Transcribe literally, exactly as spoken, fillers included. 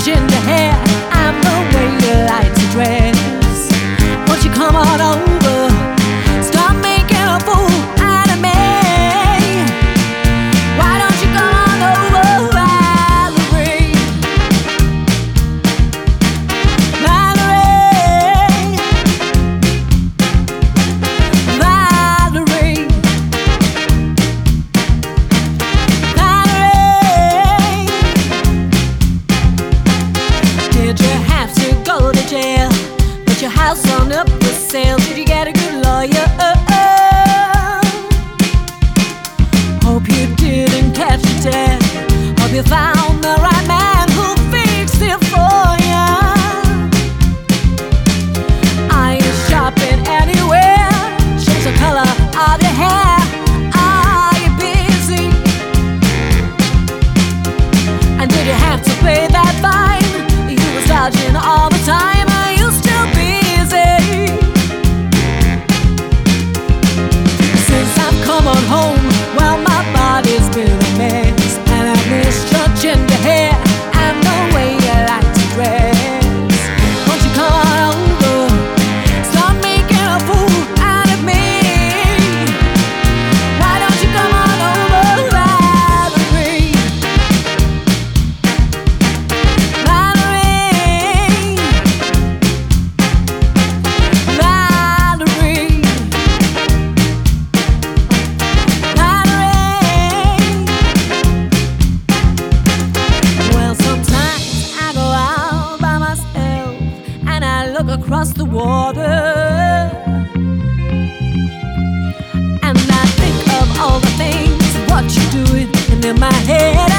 ginger hair and the way you like to dress. Won't you come on over? Stop making a fool out of me. Why don't you come on over, Valerie? Valerie, Valerie, Valerie. Did you have to go to jail? Put your house on up for sale? Did you get a good lawyer? Hope you didn't catch a death. Hope you found the right man who fixed it for you. Are you shopping anywhere? Change the color of your hair. Are you busy? And did you have to pay that fine? You was dodging all the time. Are you still busy? Since I've come on home, well, my body's been a mess, and I missed your ginger hair and the way you like to dress. Won't you come on over? Stop making a fool out of me. Why don't you come on over, Valerie? Valerie, Valerie, Valerie. Well, sometimes I go out by myself and I look across the water, and I think of all the things what you're doing, and in my head